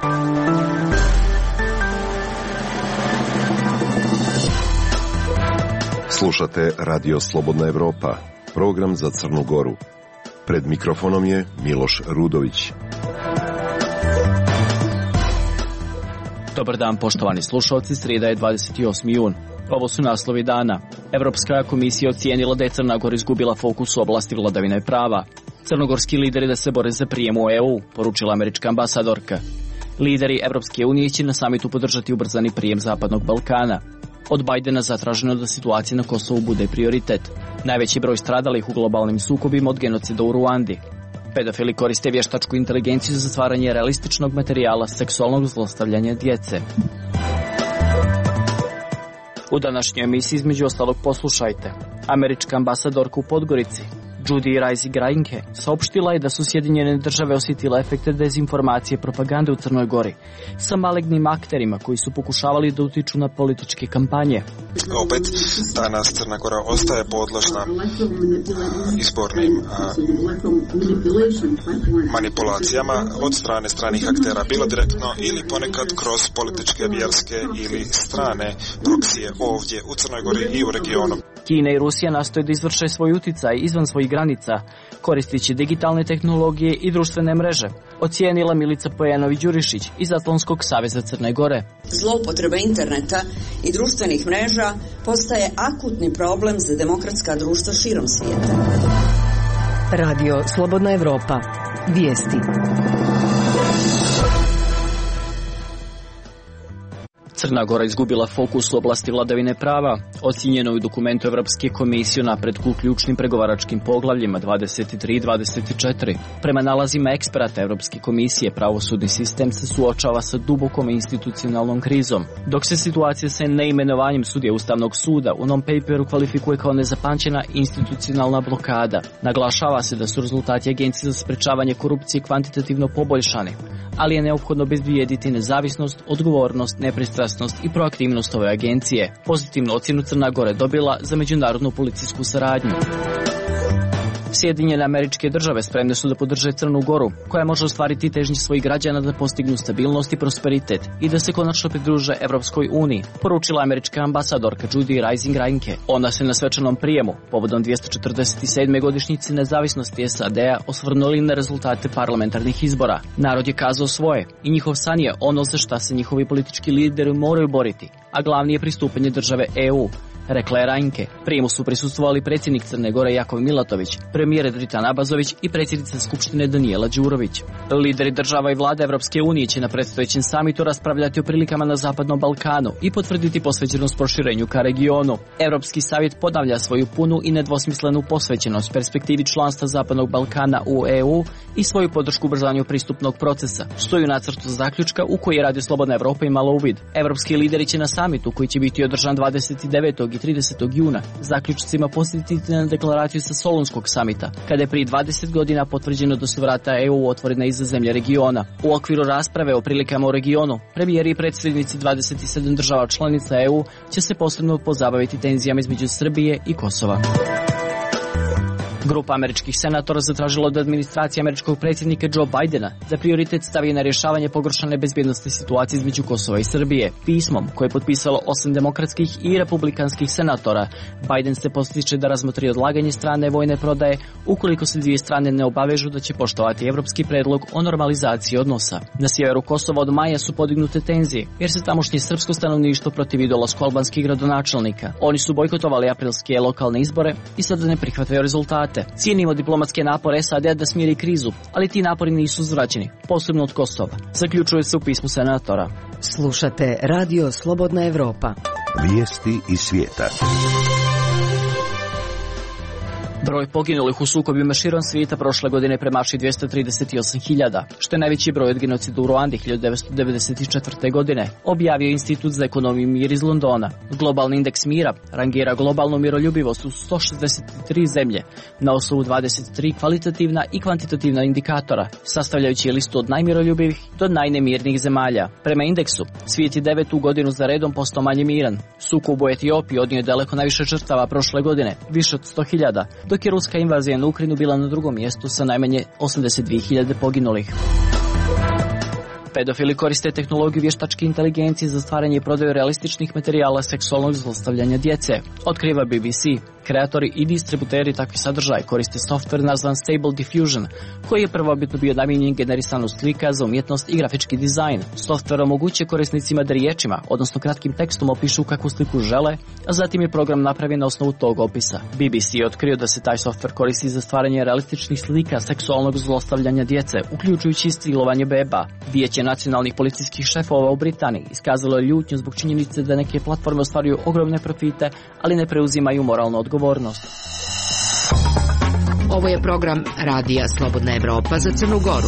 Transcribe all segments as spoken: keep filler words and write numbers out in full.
Slušate Radio Slobodna Evropa, program za Crnu Goru. Pred mikrofonom je Miloš Rudović. Dobar dan, poštovani slušalci, srijeda je dvadeset osmi jun. Ovo su naslovi dana. Evropska komisija ocijenila da je Crna Gora izgubila fokus u oblasti vladavine prava. Crnogorski lideri da se bore za prijem u E U, poručila američka ambasadorka. Lideri Evropske unije će na samitu podržati ubrzani prijem Zapadnog Balkana. Od Bajdena zatraženo da situacija na Kosovu bude prioritet. Najveći broj stradalih u globalnim sukobima od genocida u Ruandi. Pedofili koriste vještačku inteligenciju za stvaranje realističnog materijala seksualnog zlostavljanja djece. U današnjoj emisiji između ostalog poslušajte. Američka ambasadorka u Podgorici, Judy Reising-Reinke, saopštila je da su Sjedinjene države osjetile efekte dezinformacije propagande u Crnoj Gori sa malignim akterima koji su pokušavali da utiču na političke kampanje. Opet danas Crna Gora ostaje podložna izbornim manipulacijama od strane stranih aktera, bilo direktno ili ponekad kroz političke, vjerske ili strane proksije ovdje u Crnoj Gori i u regionu. Kina i Rusija nastoje da izvrše svoj uticaj izvan svojih granica, koristeći digitalne tehnologije i društvene mreže, ocijenila Milica Pojanović-Đurišić iz Atlantskog saveza Crne Gore. Zloupotreba interneta i društvenih mreža postaje akutni problem za demokratska društva širom svijeta. Radio Slobodna Evropa. Vijesti. Crna Gora izgubila fokus u oblasti vladavine prava, ocijenjeno je u dokumentu Evropske komisije o napretku u ključnim pregovaračkim poglavljima dvadeset tri i dvadeset četiri. Prema nalazima eksperata Evropske komisije, pravosudni sistem se suočava sa dubokom institucionalnom krizom, dok se situacija sa neimenovanjem sudija Ustavnog suda u non-paperu kvalifikuje kao nezapamćena institucionalna blokada. Naglašava se da su rezultati Agencije za sprečavanje korupcije kvantitativno poboljšani, ali je neophodno obezbijediti nezavisnost, odgovornost, nepristrasnost i proaktivnost ove agencije. Pozitivnu ocjenu Crna Gora je dobila za međunarodnu policijsku saradnju. Sjedinjene Američke Države spremne su da podrže Crnu Goru, koja može ostvariti težnje svojih građana da postignu stabilnost i prosperitet i da se konačno pridruže Evropskoj uniji, poručila američka ambasadorka Judy Reising-Reinke. Ona se na svečanom prijemu, povodom dvjesto četrdeset sedme godišnjice nezavisnosti S A D-a, osvrnuli na rezultate parlamentarnih izbora. Narod je kazao svoje i njihov san je ono za šta se njihovi politički lideri moraju boriti, a glavni je pristupanje države E U, rekla je Reinke. Prijemu su prisustvovali predsjednik Crne Gore Jakov Milatović, premijer Dritan Abazović i predsjednica Skupštine Danijela Đurović. Lideri država i vlade Evropske unije će na predstojećem samitu raspravljati o prilikama na Zapadnom Balkanu i potvrditi posvećenost proširenju ka regionu. Evropski savjet ponavlja svoju punu i nedvosmislenu posvećenost perspektivi članstva Zapadnog Balkana u E U i svoju podršku ubrzanju pristupnog procesa. Stoji u nacrtu zaključka u koji je Radio Slobodna Evropa imala uvid. Evropski lideri će na samitu, koji će biti održan dvadeset devetog i tridesetog juna, zaključcima posjetiti na deklaraciju sa Solunskog samita, kada je prije dvadeset godina potvrđeno da su vrata E U otvorena i za zemlje regiona. U okviru rasprave o prilikama u regionu, premijeri i predsjednici dvadeset sedam država članica E U će se posebno pozabaviti tenzijama između Srbije i Kosova. Grupa američkih senatora zatražila od administracije američkog predsjednika Joe Bidena da prioritet stavi na rješavanje pogoršane bezbjednosne situacije između Kosova i Srbije. Pismom, koje je potpisalo osam demokratskih i republikanskih senatora, Biden se postiče da razmotri odlaganje strane vojne prodaje ukoliko se dvije strane ne obavežu da će poštovati evropski predlog o normalizaciji odnosa. Na sjeveru Kosova od maja su podignute tenzije, jer se tamošnje srpsko stanovništvo protivi dolasku albanskih gradonačelnika. Oni su bojkotovali aprilske lokalne izbore i sada ne prihvataju rezultate. Cijenimo diplomatske napore S A D da smiri krizu, ali ti napori nisu uzvraćeni, posebno od Kosova, zaključuje se u pismu senatora. Slušate Radio Slobodna Evropa. Vijesti iz svijeta. Broj poginulih u sukobima širom svijeta prošle godine premaši dvjesto trideset osam hiljada, što je najveći broj od genocida u Ruandi hiljadu devetsto devedeset četvrte. godine, objavio Institut za ekonomiju i mir iz Londona. Globalni indeks mira rangira globalnu miroljubivost u sto šezdeset tri zemlje na osnovu dvadeset tri kvalitativna i kvantitativna indikatora, sastavljajući listu od najmiroljubivih do najnemirnijih zemalja. Prema indeksu, svijet je devetu godinu za redom postao manje miran. Sukob u Etiopiji odnio je daleko najviše žrtava prošle godine, više od sto hiljada, dok je ruska invazija na Ukrajinu bila na drugom mjestu sa najmanje osamdeset dvije hiljade poginulih. Pedofili koriste tehnologiju vještačke inteligencije za stvaranje i prodaju realističnih materijala seksualnog zlostavljanja djece, otkriva B B C. Kreatori i distributeri takvi sadržaj koriste softver nazvan Stable Diffusion, koji je prvobitno bio namijenjen generisanu slika za umjetnost i grafički dizajn. Softver omogućuje korisnicima da riječima, odnosno kratkim tekstom opišu kakvu sliku žele, a zatim je program napravljen na osnovu tog opisa. B B C je otkrio da se taj softver koristi za stvaranje realističnih slika seksualnog zlostavljanja djece, uključujući istilovanje beba. Vijeće nacionalnih policijskih šefova u Britaniji iskazalo je ljutnju zbog činjenice da neke platforme ostvaruju ogromne profite, ali ne preuzimaju moralnu odgovornost. Ovo je program Radija Slobodna Evropa za Crnu Goru.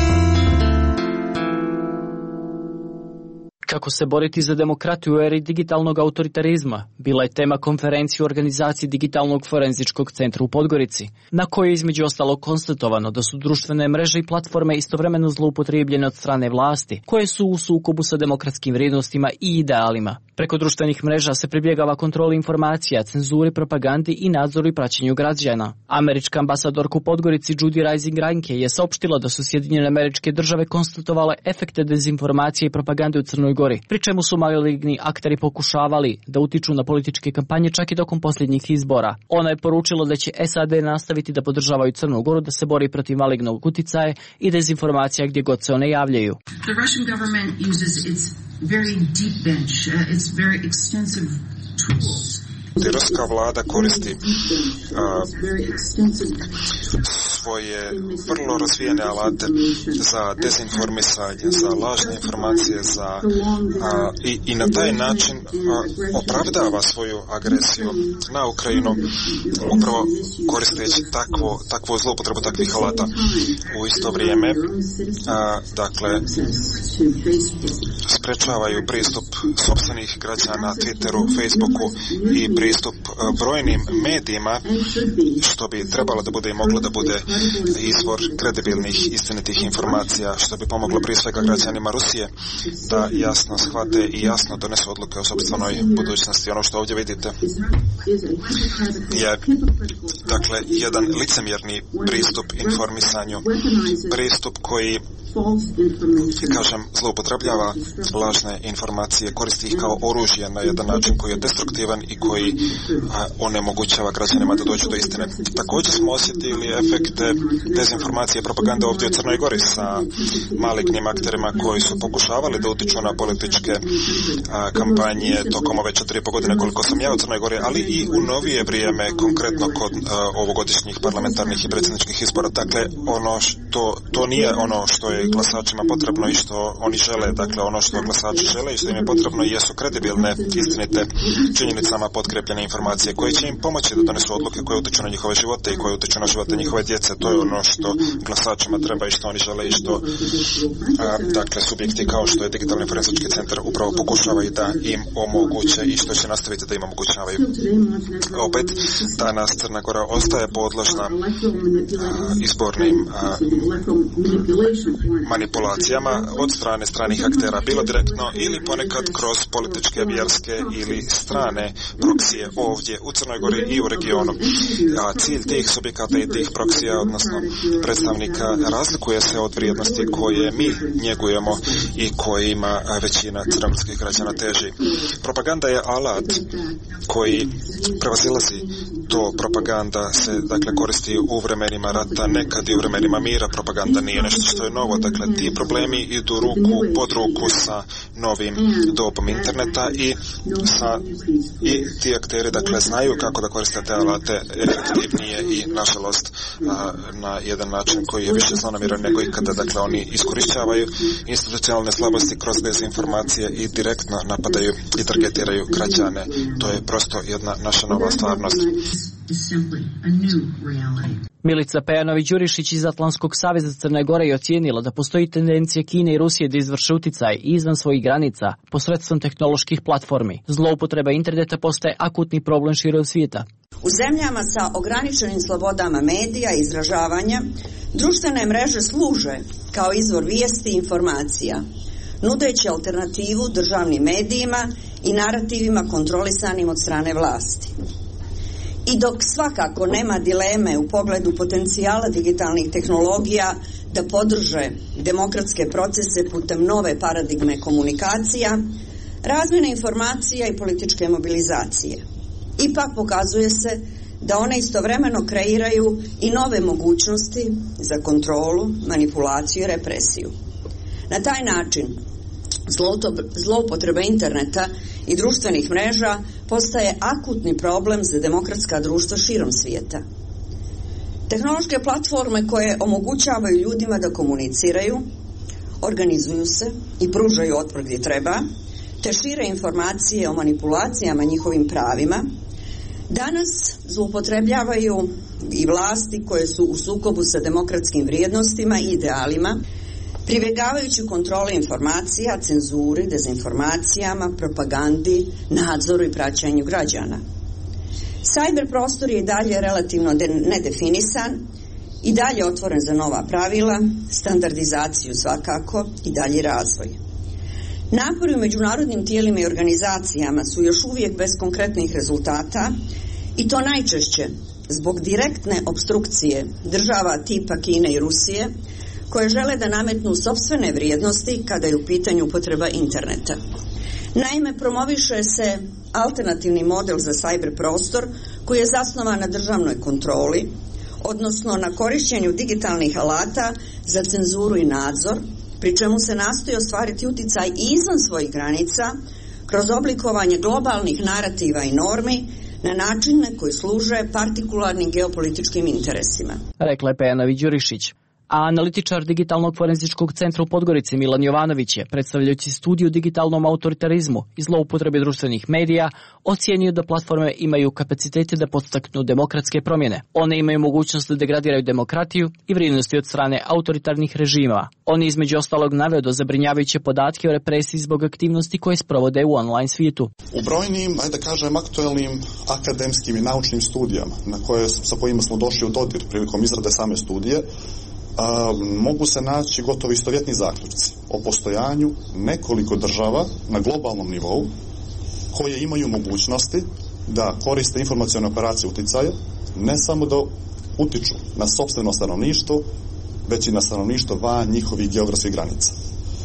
Kako se boriti za demokratiju u eri digitalnog autoritarizma bila je tema konferencije u organizaciji Digitalnog forenzičkog centra u Podgorici, na kojoj je između ostalog konstatovano da su društvene mreže i platforme istovremeno zloupotrijebljene od strane vlasti, koje su u sukobu sa demokratskim vrijednostima i idealima. Preko društvenih mreža se pribjegava kontroli informacija, cenzuri, propagandi i nadzoru i praćenju građana. Američka ambasadorka u Podgorici Judy Rising Reinke je saopštila da su Sjedinjene Američke Države konstatovale efekte dezinformacije i propagande u Crnoj Gori, pri čemu su maligni akteri pokušavali da utiču na političke kampanje čak i tokom posljednjih izbora. Ona je poručila da će S A D nastaviti da podržavaju Crnu Goru, da se bori protiv malignog uticaja i dezinformacija gdje god se one javljaju. The Russian government uses its very deep bench, uh, its very extensive tools. Ruska vlada koristi a, svoje vrlo razvijene alate za dezinformisanje, za lažne informacije, za, a, i, i na taj način a, opravdava svoju agresiju na Ukrajinu, upravo koristeći takvo, takvu zloupotrebu takvih alata. U isto vrijeme, a, dakle, sprečavaju pristup sopstvenih građana Twitteru, Facebooku i pristup brojnim medijima, što bi trebalo da bude i moglo da bude izvor kredibilnih, istinitih informacija, što bi pomoglo prije svega građanima Rusije da jasno shvate i jasno donesu odluke o sopstvenoj budućnosti. Ono što ovdje vidite je, dakle, jedan licemjerni pristup informisanju, pristup koji, kažem, zloupotrebljava lažne informacije, koristi ih kao oružje na jedan način koji je destruktivan i koji a, onemogućava građanima da dođu do istine. Također smo osjetili efekte dezinformacije i propagande ovdje u Crnoj Gori sa malignim akterima koji su pokušavali da utiču na političke a, kampanje tokom ove četiri i po godine koliko sam ja u Crnoj Gori, ali i u novije vrijeme, konkretno kod a, ovogodišnjih parlamentarnih i predsjedničkih izbora. Dakle, ono što, to nije ono što je glasačima potrebno i što oni žele. Dakle, ono što glasači žele i što im je potrebno jesu kredibilne, istinite, činjenicama potkrepljene informacije koje će im pomoći da donesu odluke koje utiču na njihove živote i koje utiču na živote njihove djece. To je ono što glasačima treba i što oni žele i što a, dakle, subjekti kao što je Digitalni forenzički centar upravo pokušava i da im omoguće i što će nastaviti da im omogućavaju. Opet, danas Crna Gora ostaje podložna a, izbornim a, manipulacijama od strane stranih aktera, bilo direktno ili ponekad kroz političke, vjerske ili strane proksije ovdje u Crnoj Gori i u regionu. A cilj tih subjekata i tih proksija, odnosno predstavnika, razlikuje se od vrijednosti koje mi njegujemo i kojima većina crnogorskih građana teži. Propaganda je alat koji prevazilazi to. Propaganda se, dakle, koristi u vremenima rata, nekad i u vremenima mira. Propaganda nije nešto što je novo. Dakle, ti problemi idu ruku pod ruku sa novim dobom interneta i sa i ti akteri, dakle, znaju kako da koriste te alate efektivnije i, nažalost, na jedan način koji je više zlonamjeran nego ikada. Dakle, oni iskorišćavaju institucionalne slabosti kroz dezinformacije i direktno napadaju i targetiraju građane. To je prosto jedna naša nova stvarnost. Milica Pejanović-Đurišić iz Atlantskog saveza Crne Gore je ocijenila da postoji tendencija Kine i Rusije da izvrše uticaj izvan svojih granica posredstvom tehnoloških platformi. Zloupotreba interneta postaje akutni problem širom svijeta. U zemljama sa ograničenim slobodama medija i izražavanja, društvene mreže služe kao izvor vijesti i informacija, nudeći alternativu državnim medijima i narativima kontrolisanim od strane vlasti. I dok svakako nema dileme u pogledu potencijala digitalnih tehnologija da podrže demokratske procese putem nove paradigme komunikacija, razmjene informacija i političke mobilizacije. Ipak pokazuje se da one istovremeno kreiraju i nove mogućnosti za kontrolu, manipulaciju i represiju. Na taj način zloupotreba interneta i društvenih mreža postaje akutni problem za demokratska društva širom svijeta. Tehnološke platforme koje omogućavaju ljudima da komuniciraju, organizuju se i pružaju otpor gdje treba, te šire informacije o manipulacijama njihovim pravima, danas zloupotrebljavaju i vlasti koje su u sukobu sa demokratskim vrijednostima i idealima, pribjegavajući kontrole informacija, cenzuri, dezinformacijama, propagandi, nadzoru i praćenju građana. Cyber prostor je i dalje relativno nedefinisan i dalje otvoren za nova pravila, standardizaciju svakako i dalji razvoj. Napori u međunarodnim tijelima i organizacijama su još uvijek bez konkretnih rezultata i to najčešće zbog direktne opstrukcije država tipa Kine i Rusije koje žele da nametnu sopstvene vrijednosti kada je u pitanju upotreba interneta. Naime, promoviše se alternativni model za cyber prostor koji je zasnovan na državnoj kontroli, odnosno na korištenju digitalnih alata za cenzuru i nadzor, pri čemu se nastoji ostvariti utjecaj i izvan svojih granica kroz oblikovanje globalnih narativa i normi na načine koji služe partikularnim geopolitičkim interesima. Rekla je Pejana Viđurišić. A analitičar Digitalnog forenzičkog centra u Podgorici Milan Jovanović je, predstavljajući studiju digitalnom autoritarizmu i zloupotrebi društvenih medija, ocijenio da platforme imaju kapacitete da podstaknu demokratske promjene. One imaju mogućnost da degradiraju demokratiju i vrijednosti od strane autoritarnih režima. On je između ostalog naveo do zabrinjavajuće podatke o represiji zbog aktivnosti koje sprovode u online svijetu. U brojnim, ajde da kažem, aktuelnim akademskim i naučnim studijama na koje, sa kojima smo došli u dodir prilikom izrade same studije, A, mogu se naći gotovo istovjetni zaključci o postojanju nekoliko država na globalnom nivou koje imaju mogućnosti da koriste informacione operacije uticaja, ne samo da utiču na sopstveno stanovništvo, već i na stanovništvo van njihovih geografskih granica.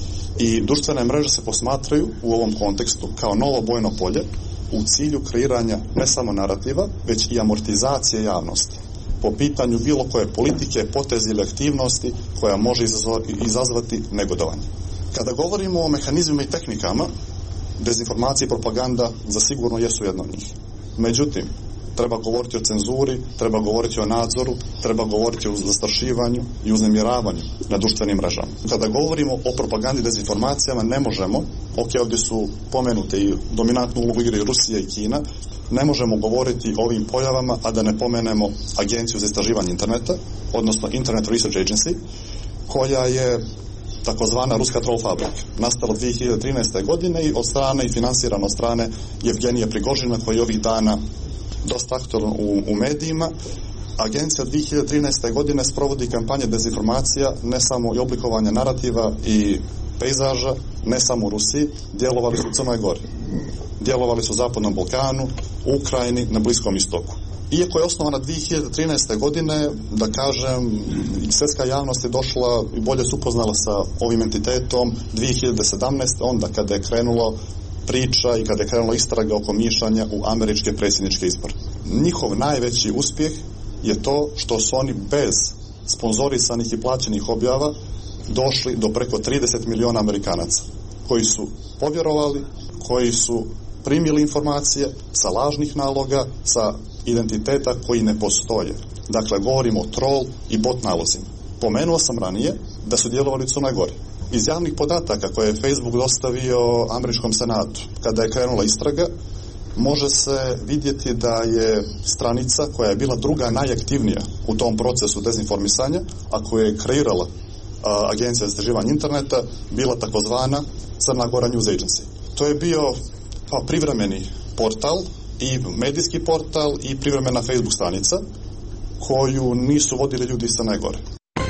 I društvene mreže se posmatraju u ovom kontekstu kao novo bojno polje u cilju kreiranja ne samo narativa, već i amortizacije javnosti po pitanju bilo koje politike, poteze ili aktivnosti koja može izazvati negodovanje. Kada govorimo o mehanizmima i tehnikama, dezinformacija i propaganda zasigurno jesu jedna od njih. Međutim, treba govoriti o cenzuri, treba govoriti o nadzoru, treba govoriti o zastrašivanju i uznemiravanju na društvenim mrežama. Kada govorimo o propagandi i dezinformacijama, ne možemo, ok, ovdje su pomenute i dominantnu ulogu igraju Rusija i Kina, ne možemo govoriti o ovim pojavama, a da ne pomenemo Agenciju za istraživanje interneta, odnosno Internet Research Agency, koja je takozvana ruska troll fabrika, nastala dvije hiljade trinaeste. godine i od strane i finansirana od strane Jevgenija Prigožina, koji je ovih dana dosta aktualan u, u medijima. Agencija dvije hiljade trinaeste. godine sprovodi kampanje dezinformacija, ne samo i oblikovanja narativa i pejzaža, ne samo u Rusiji, djelovali su u Crnoj Gori, djelovali su u Zapadnom Balkanu, u Ukrajini, na Bliskom istoku. Iako je osnovana dvije hiljade trinaeste. godine, da kažem, svjetska javnost je došla i bolje se upoznala sa ovim entitetom dvije hiljade sedamnaeste. onda kada je krenulo priča i kada je krenula istraga oko miješanja u američke predsjedničke izbore. Njihov najveći uspjeh je to što su oni bez sponzorisanih i plaćenih objava došli do preko trideset miliona Amerikanaca koji su povjerovali, koji su primili informacije sa lažnih naloga, sa identiteta koji ne postoje. Dakle, govorimo o troll i bot nalozima. Pomenuo sam ranije da su djelovali u Crnoj Gori. Iz javnih podataka koje je Facebook dostavio američkom senatu kada je krenula istraga, može se vidjeti da je stranica koja je bila druga najaktivnija u tom procesu dezinformisanja, a koju je kreirala a, Agencija za istraživanje interneta, bila takozvana Crna Gora News Agency. To je bio pa, privremeni portal i medijski portal i privremena Facebook stranica koju nisu vodili ljudi iz Crne Gore.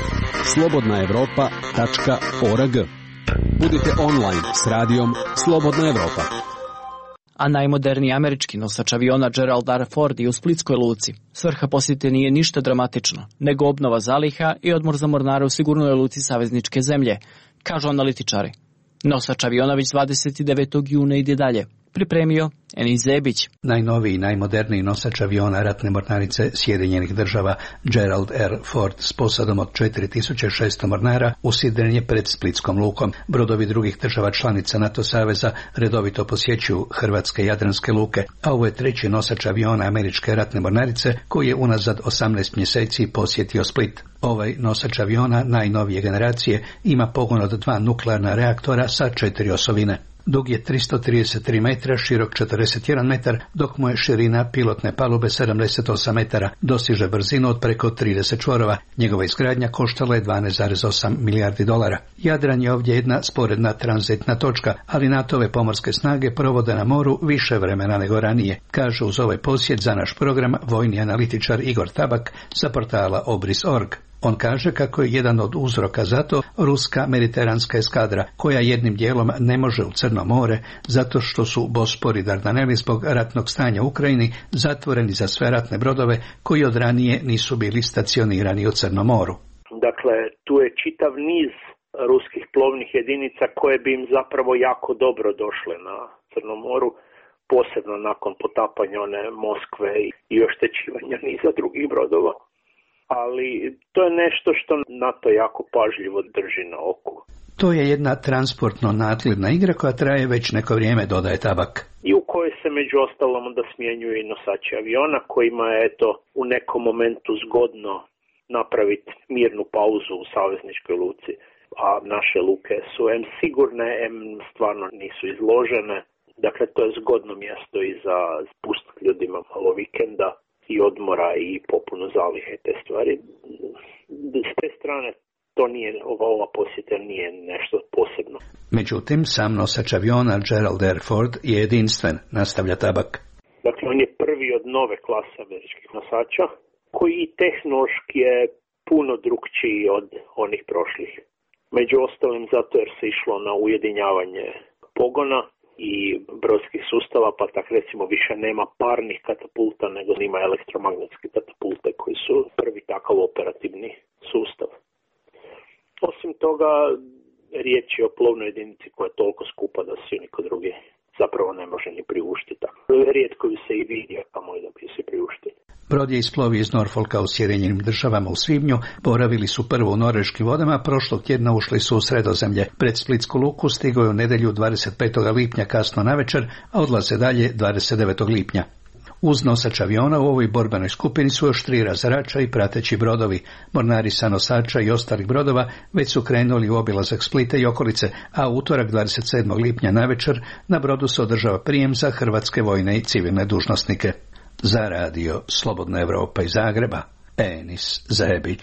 slobodna evropa tačka org. Budite online s radijom Slobodna Evropa. a najmoderniji američki nosač aviona Gerald R. Ford je u Splitskoj luci. Svrha posjete nije ništa dramatično, nego obnova zaliha i odmor za mornare u sigurnoj luci savezničke zemlje, kažu analitičari. Nosač aviona već dvadeset devetog juna ide dalje. Pripremio Enis Zebić. Najnoviji i najmoderniji nosač aviona ratne mornarice Sjedinjenih država Gerald R. Ford s posadom od četiri tisuće šesto mornara usidren je pred Splitskom lukom. Brodovi drugih država članica NATO saveza redovito posjećuju hrvatske jadranske luke, a ovo je treći nosač aviona američke ratne mornarice koji je unazad osamnaest mjeseci posjetio Split. Ovaj nosač aviona najnovije generacije ima pogon od dva nuklearna reaktora sa četiri osovine. Dug je tristo trideset tri metra, širok četrdeset jedan metar, dok mu je širina pilotne palube sedamdeset osam metara, dosiže brzinu od preko trideset čvorova. Njegova izgradnja koštala je dvanaest zarez osam milijardi dolara. Jadran je ovdje jedna sporedna tranzitna točka, ali NATO-ve pomorske snage provode na moru više vremena nego ranije, kaže uz ovaj posjet za naš program vojni analitičar Igor Tabak sa portala Obris točka org. On kaže kako je jedan od uzroka za to ruska mediteranska eskadra, koja jednim dijelom ne može u Crno more, zato što su Bospor i Dardaneli zbog ratnog stanja u Ukrajini zatvoreni za sve ratne brodove koji od ranije nisu bili stacionirani u Crnom moru. Dakle, tu je čitav niz ruskih plovnih jedinica koje bi im zapravo jako dobro došle na Crnom moru, posebno nakon potapanja one Moskve i oštećivanja niza drugih brodova. Ali to je nešto što NATO jako pažljivo drži na oku. To je jedna transportno nadgledna igra koja traje već neko vrijeme, dodaje Tabak. I u kojoj se među ostalom onda smjenjuju i nosači aviona, kojima je eto u nekom momentu zgodno napraviti mirnu pauzu u savezničkoj luci. A naše luke su em sigurne, em stvarno nisu izložene. Dakle, to je zgodno mjesto i za spustiti ljudima malo vikenda i odmora i popunu zalihe te stvari. S te strane to nije, ova, ova posjeta nije nešto posebno. Međutim, sam nosač aviona Gerald R. Ford je jedinstven, nastavlja Tabak. Dakle, on je prvi od nove klase američkih nosača, koji tehnološki je puno drukčiji od onih prošlih. Među ostalim zato jer se išlo na ujedinjavanje pogona i brodskih sustava, pa tak recimo više nema parnih katapulta, nego ima elektromagnetske katapulte koji su prvi takav operativni sustav. Osim toga, riječ je o plovnoj jedinici koja je toliko skupa da se niko drugi zapravo ne može ni priuštiti. Rijetko bi se i vidio kamo da bi se priuštiti. Brod je isplovio iz Norfolka u Sjedinjenim državama u svibnju, boravili su prvo u norveškim vodama, prošlog tjedna ušli su u Sredozemlje. Pred Splitsku luku stigao je u nedjelju dvadeset petog lipnja kasno navečer, a odlaze dalje dvadeset devetog lipnja. Uz nosač aviona u ovoj borbenoj skupini su još tri razarača i prateći brodovi. Mornari sa nosača i ostalih brodova već su krenuli u obilazak Splita i okolice, a utorak dvadeset sedmog lipnja navečer na brodu se održava prijem za hrvatske vojne i civilne dužnosnike. Za radio Slobodna Evropa iz Zagreba, Enis Zebić.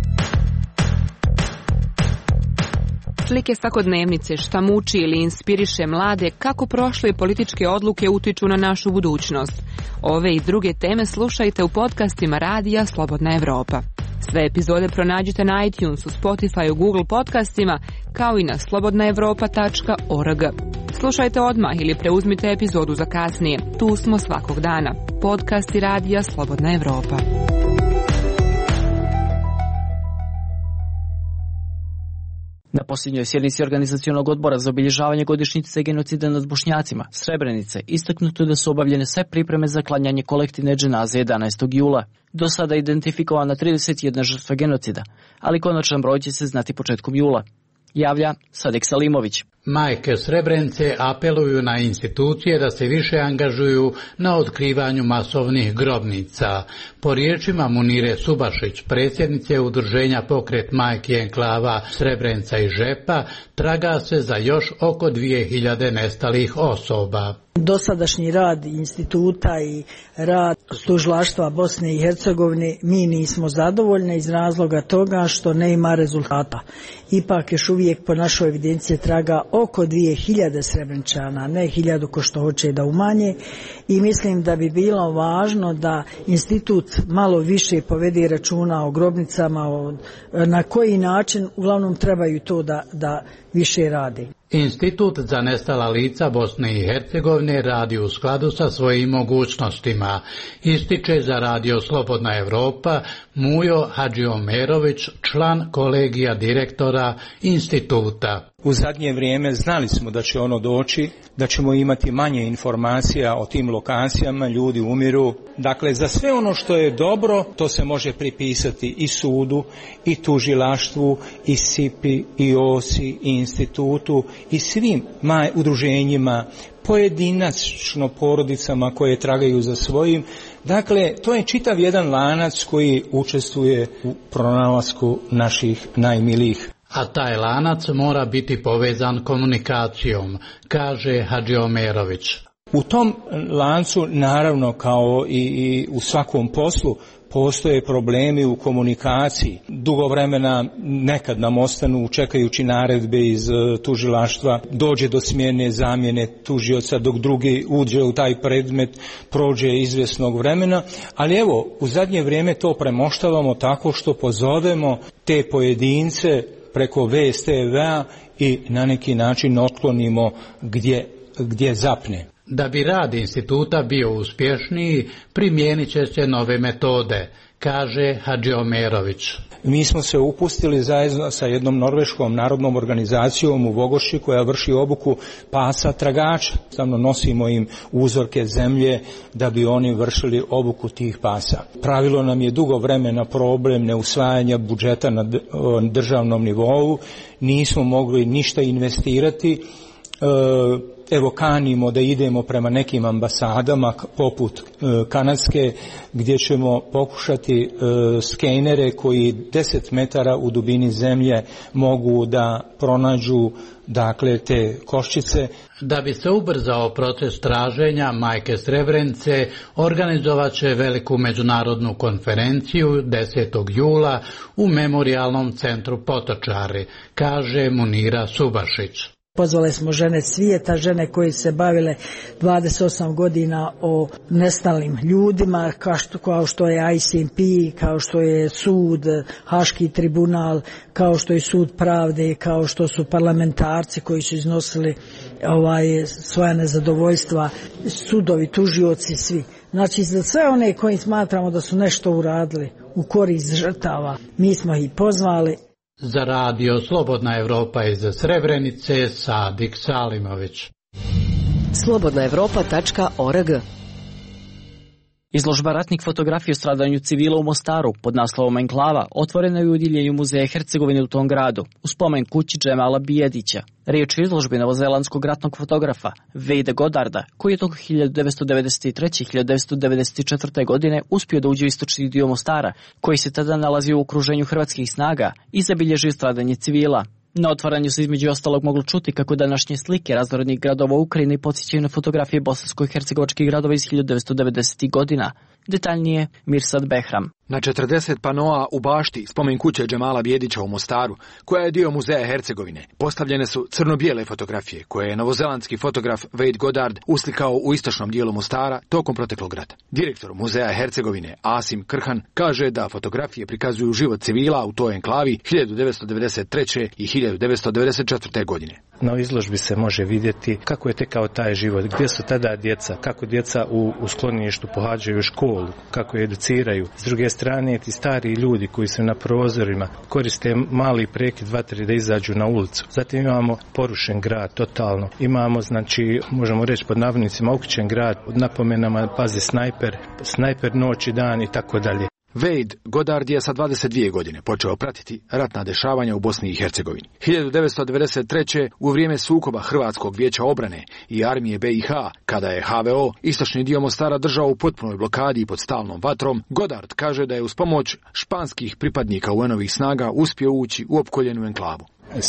Slike svakodnevnice, šta muči ili inspiriše mlade, kako prošle političke odluke utiču na našu budućnost. Ove i druge teme slušajte u podcastima radija Slobodna Evropa. Sve epizode pronađite na iTunesu, Spotifyu, Google podcastima, kao i na slobodna evropa tačka org. Slušajte odmah ili preuzmite epizodu za kasnije. Tu smo svakog dana. Podcasti radija Slobodna Evropa. Na posljednjoj sjednici Organizacionog odbora za obilježavanje godišnjice genocida nad Bošnjacima, Srebrenice, istaknuto je da su obavljene sve pripreme za klanjanje kolektivne dženaze jedanaestog jula. Do sada je identifikovana trideset jedna žrtva genocida, ali konačan broj će se znati početkom jula. Javlja Sadek Salimović. Majke Srebrenice apeluju na institucije da se više angažuju na otkrivanju masovnih grobnica. Po riječima Munire Subašić, predsjednice udruženja Pokret majki enklava Srebrenica i Žepa, traga se za još oko dvije hiljade nestalih osoba. Dosadašnji rad instituta i rad tužilaštva Bosne i Hercegovine mi nismo zadovoljni iz razloga toga što ne ima rezultata. Ipak još uvijek po našoj evidenciji traga oko dvije hiljade Srebreničana, ne hiljadu ko što hoće da umanje, i mislim da bi bilo važno da institut malo više povede računa o grobnicama, o, na koji način uglavnom trebaju to da, da više radi. Institut za nestala lica Bosne i Hercegovine radi u skladu sa svojim mogućnostima, ističe za Radio Slobodna Evropa Mujo Hadžiomerović, član kolegija direktora instituta. U zadnje vrijeme znali smo da će ono doći, da ćemo imati manje informacija o tim lokacijama, ljudi umiru. Dakle, za sve ono što je dobro, to se može pripisati i sudu, i tužilaštvu, i S I P I, i O S I, i institutu, i svim maj, udruženjima, pojedinačno porodicama koje tragaju za svojim. Dakle, to je čitav jedan lanac koji učestvuje u pronalasku naših najmilijih. A taj lanac mora biti povezan komunikacijom, kaže Hadžiomerović. U tom lancu, naravno, kao i, i u svakom poslu, postoje problemi u komunikaciji. Dugo vremena nekad nam ostanu čekajući naredbe iz tužilaštva, dođe do smjene zamjene tužioca dok drugi uđe u taj predmet, prođe izvjesnog vremena, ali evo, u zadnje vrijeme to premoštavamo tako što pozovemo te pojedince preko V S T V-a i na neki način otklonimo gdje, gdje zapne. Da bi rad instituta bio uspješniji, primijenit će se nove metode, kaže Hadžiomerović. Mi smo se upustili zajedno sa jednom norveškom narodnom organizacijom u Vogošći koja vrši obuku pasa tragača. Stavno nosimo im uzorke zemlje da bi oni vršili obuku tih pasa. Pravilo nam je dugo vremena problem neusvajanja budžeta na državnom nivou, nismo mogli ništa investirati. Evo, kanimo da idemo prema nekim ambasadama poput kanadske gdje ćemo pokušati skenere koji deset metara u dubini zemlje mogu da pronađu dakle te koščice. Da bi se ubrzao proces traženja majke Srebrenice, organizovat će veliku međunarodnu konferenciju desetog jula u Memorijalnom centru Potočari, kaže Munira Subašić. Pozvali smo žene svijeta, žene koje se bavile dvadeset osam godina o nestalim ljudima, kao što, kao što je I C M P, kao što je sud, Haški tribunal, kao što je sud pravde, kao što su parlamentarci koji su iznosili ovaj, svoja nezadovoljstva, sudovi, tužioci, svi. Znači, za sve one koji smatramo da su nešto uradili u korist žrtava, mi smo ih pozvali. Za Radio Slobodna Evropa iz Srebrenice, Sadik Salimović. slobodna evropa tačka org. Izložba ratnih fotografija o stradanju civila u Mostaru pod naslovom Enklava otvorena je u udjeljenju Muzeja Hercegovine u tom gradu, u spomen kući Džemala Bijedića. Riječ je o izložbi novozelandskog ratnog fotografa Wade Goddarda, koji je toko hiljadu devetsto devedeset treće. i hiljadu devetsto devedeset četvrte. godine uspio da uđe u istočni dio Mostara, koji se tada nalazio u okruženju hrvatskih snaga i zabilježio stradanje civila. Na otvaranju se između ostalog moglo čuti kako današnje slike raznorodnih gradova Ukrajine podsjećaju na fotografije bosansko-hercegovačkih gradova iz hiljadu devetsto devedesetih. godina. Detaljnije Mirsad Behram. Na četrdeset panoa u bašti spomen kuće Džemala Bijedića u Mostaru, koja je dio Muzeja Hercegovine, postavljene su crno-bijele fotografije koje je novozelandski fotograf Wade Goddard uslikao u istočnom dijelu Mostara tokom proteklog rata. Direktor Muzeja Hercegovine Asim Krhan kaže da fotografije prikazuju život civila u toj enklavi hiljadu devetsto devedeset treće. i hiljadu devetsto devedeset četvrte. godine. Na izložbi se može vidjeti kako je tekao taj život, gdje su tada djeca, kako djeca u, u skloništu pohađaju školu, kako je educiraju. S druge strane, ti stari ljudi koji su na prozorima koriste mali prekid vatre da izađu na ulicu. Zatim imamo porušen grad totalno. Imamo, znači, možemo reći pod navodnicima, okućen grad, pod napomenama pazi snajper, snajper noć i dan i tako dalje. Wade Goddard je sa dvadeset dvije godine počeo pratiti ratna dešavanja u Bosni i Hercegovini. hiljadu devetsto devedeset treće. u vrijeme sukoba Hrvatskog vijeća obrane i armije B i H, kada je H V O istočni dio Mostara držao u potpunoj blokadi i pod stalnom vatrom, Goddard kaže da je uz pomoć španskih pripadnika U N-ovih snaga uspio ući u opkoljenu enklavu.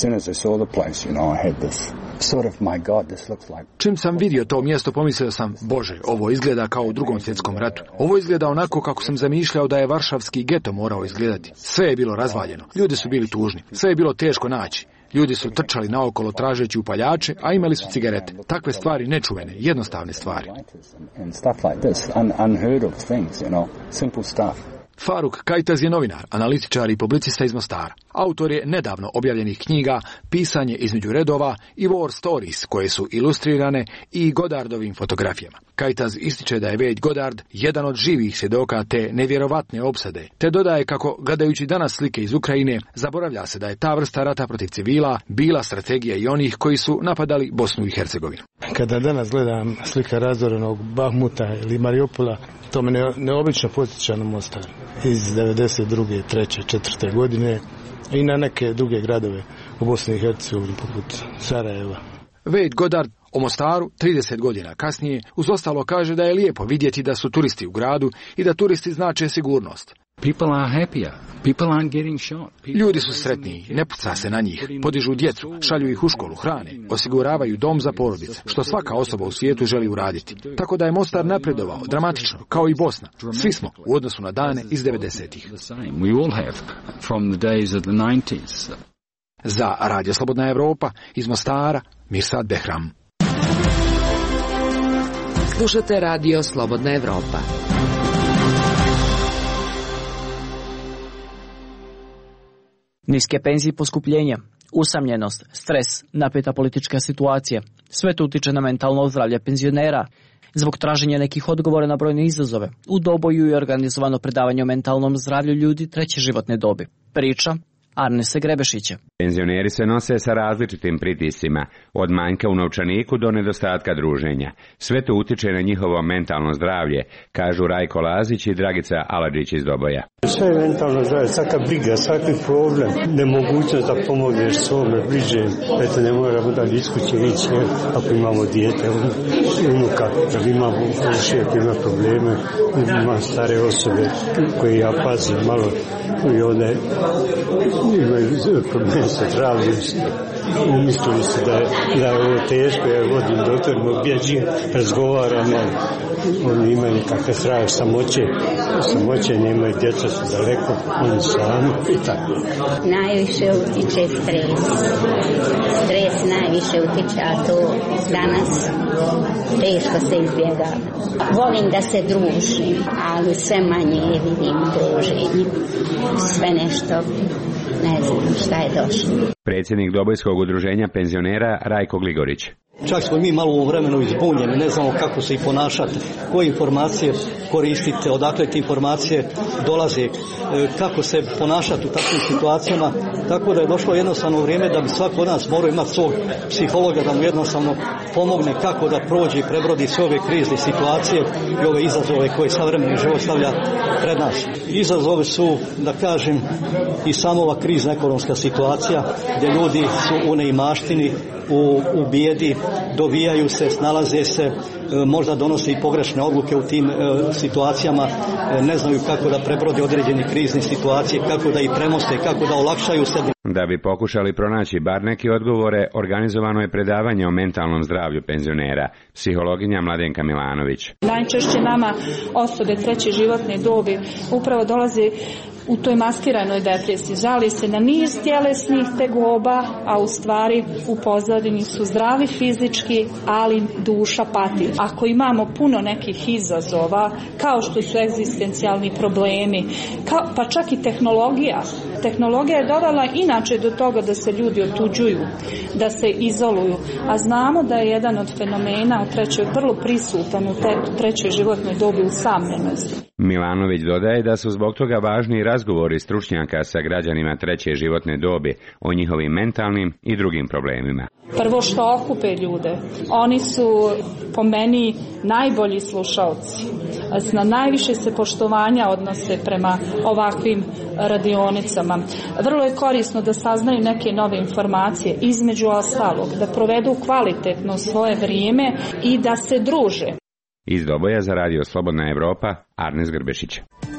Čim sam vidio to mjesto, pomislio sam, Bože, ovo izgleda kao u Drugom svjetskom ratu. Ovo izgleda onako kako sam zamišljao da je varšavski geto morao izgledati. Sve je bilo razvaljeno, ljudi su bili tužni, sve je bilo teško naći. Ljudi su trčali naokolo tražeći upaljače, a imali su cigarete. Takve stvari nečuvene, jednostavne stvari. Faruk Kajtaz je novinar, analitičar i publicista iz Mostara. Autor je nedavno objavljenih knjiga Pisanje između redova i War Stories, koje su ilustrirane i Godardovim fotografijama. Kajtaz ističe da je Wade Goddard jedan od živih svjedoka te nevjerovatne opsade, te dodaje kako, gledajući danas slike iz Ukrajine, zaboravlja se da je ta vrsta rata protiv civila bila strategija i onih koji su napadali Bosnu i Hercegovinu. Kada danas gledam slika razorenog Bahmuta ili Mariupola, to me neobično podsjeća na Mostar iz devedeset druge, treće, četvrte godine i na neke druge gradove u Bosni i Hercegovini poput Sarajeva. Wade Goddard o Mostaru trideset godina kasnije uz ostalo kaže da je lijepo vidjeti da su turisti u gradu i da turisti znače sigurnost. Ljudi su sretniji, ne puca se na njih, podižu djecu, šalju ih u školu, hrane, osiguravaju dom za porodice, što svaka osoba u svijetu želi uraditi. Tako da je Mostar napredovao dramatično, kao i Bosna. Svi smo u odnosu na dane iz devedesetih. Za Radio Slobodna Evropa iz Mostara, Mirsad Behram. Slušate Radio Slobodna Evropa. Niske penzije i poskupljenja, usamljenost, stres, napeta politička situacija, sve to utiče na mentalno zdravlje penzionera. Zbog traženja nekih odgovora na brojne izazove, u Doboju je organizovano predavanje o mentalnom zdravlju ljudi treće životne dobi. Priča Arnesa Grebešića. Penzioneri se nose sa različitim pritiscima, od manjka u novčaniku do nedostatka druženja. Sve to utiče na njihovo mentalno zdravlje, kažu Rajko Lazić i Dragica Aladžić iz Doboja. Sve je mentalno zdravlje, svaka briga, svaki problem, nemogućnost da pomogneš svome bližem. Eto, ne moramo da iz kuće ići, ako imamo dijete, unuka, da imamo uši, ako ima probleme, ima stare osobe koje ja pazim malo i one imaju probleme sa zdravljem. Umislili se da je, da je ovo teško, ja vodim doktorima, objeđim, razgovaram, oni imaju kakve strah, samoće, samoće, nemaju, djeca su daleko, oni sami i tako. Najviše utiče stres. Stres najviše utiče, a to danas teško se izbjega. Volim da se družim, ali sve manje vidim druženje. Sve nešto, ne znam šta je došlo. Predsjednik Dobojskog udruženja penzionera Rajko Gligorić. Čak smo mi malo u vremenu izbunjeni, ne znamo kako se i ponašati, koje informacije koristite, odakle te informacije dolaze, kako se ponašati u takvim situacijama, tako da je došlo jednostavno vrijeme da bi svako od nas morao imati svog psihologa da mu jednostavno pomogne kako da prođe i prebrodi sve ove krizne situacije i ove izazove koje savremeni život stavlja pred nas. Izazovi su, da kažem, i samo ova krizna ekonomska situacija gdje ljudi su u neimaštini, u, u bijedi, dovijaju se, snalaze se, možda donose i pogrešne odluke u tim e, situacijama, e, ne znaju kako da prebrode određene krizne situacije, kako da ih premoste, kako da olakšaju sebi. Da bi pokušali pronaći bar neke odgovore, organizovano je predavanje o mentalnom zdravlju penzionera, psihologinja Mladenka Milanović. Najčešće nama osobe treće životne dobi upravo dolaze u toj maskiranoj depresiji. Žali se na niz tjelesnih tegoba, a u stvari u pozadini su zdravi fizički, ali duša pati. Ako imamo puno nekih izazova, kao što su egzistencijalni problemi, kao, pa čak i tehnologija. Tehnologija je dovela inače do toga da se ljudi otuđuju, da se izoluju, a znamo da je jedan od fenomena u trećoj vrlo prisutan u te, trećoj životnoj dobi usamljenosti. Milanović dodaje da su zbog toga važni razgovori stručnjaka sa građanima treće životne dobi o njihovim mentalnim i drugim problemima. Prvo što okupe ljude, oni su po meni najbolji slušalci. Na najviše se poštovanja odnose prema ovakvim radionicama. Vrlo je korisno da saznaju neke nove informacije, između ostalog, da provedu kvalitetno svoje vrijeme i da se druže. Iz Doboja za Radio Slobodna Evropa, Arnes Grbešić.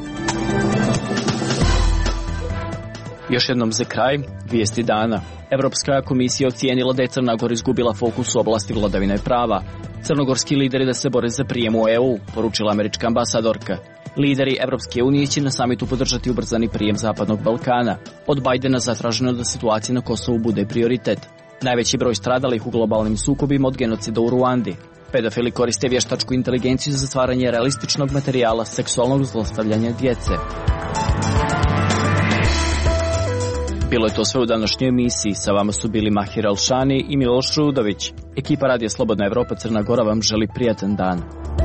Još jednom za kraj, vijesti dana. Evropska komisija ocijenila da je Crna Gora izgubila fokus u oblasti vladavine prava. Crnogorski lideri da se bore za prijem u E U, poručila američka ambasadorka. Lideri Evropske unije će na samitu podržati ubrzani prijem Zapadnog Balkana. Od Bajdena zatraženo da situacija na Kosovu bude prioritet. Najveći broj stradalih u globalnim sukobima od genocida u Ruandi. Pedofili koriste vještačku inteligenciju za stvaranje realističnog materijala seksualnog zlostavljanja djece. Bilo je to sve u današnjoj emisiji. Sa vama su bili Mahir Alšani i Miloš Rudović. Ekipa Radija Slobodna Evropa Crna Gora vam želi prijatan dan.